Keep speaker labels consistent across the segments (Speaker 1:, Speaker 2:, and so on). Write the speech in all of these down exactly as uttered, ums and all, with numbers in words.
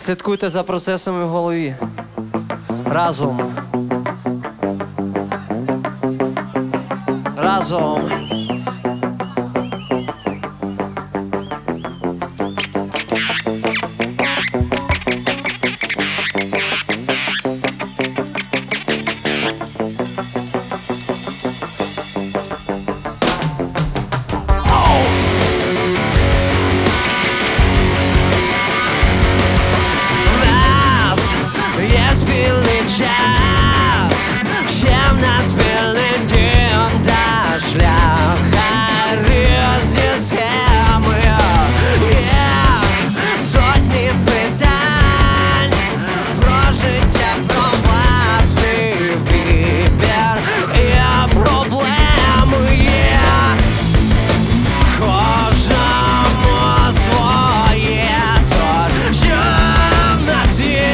Speaker 1: Слідкуйте за процесами в голові. Разом. Разом.
Speaker 2: Є спільний час, ще в нас спільний дім та шлях, а різні схеми. Є сотні питань про життя, про власний вибір. Є проблеми, є кожному своє, то що в нас є.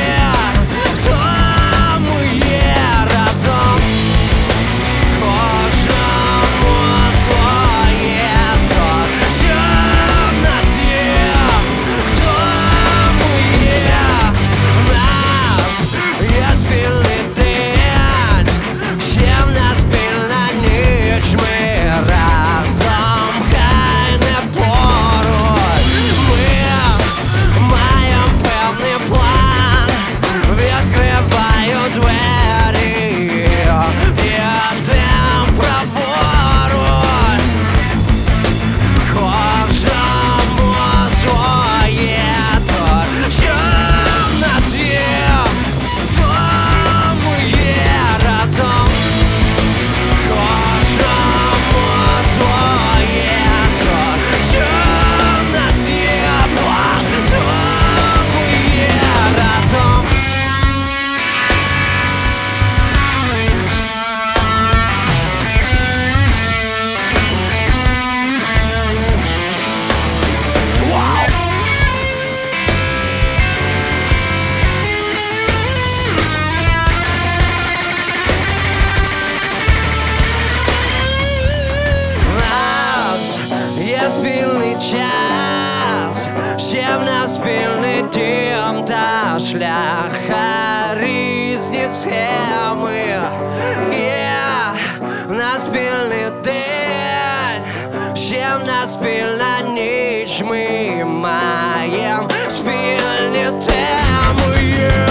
Speaker 2: Є спільний час, ще в нас спільний дім та шлях, а різні схеми. Є в нас спільний день, ще в нас спільна ніч. Ми маєм спільні теми. Є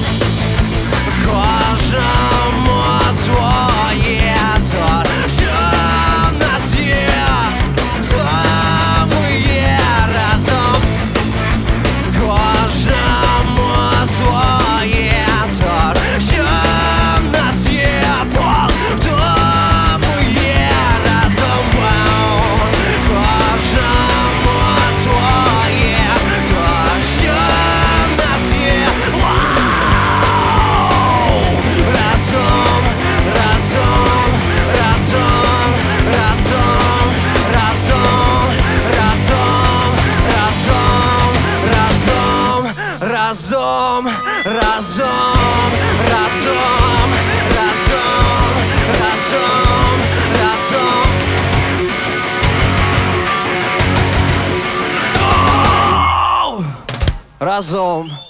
Speaker 2: кожному своє, то що в нас є. Разом, разом, разом, разом, разом, разом.
Speaker 1: Разом.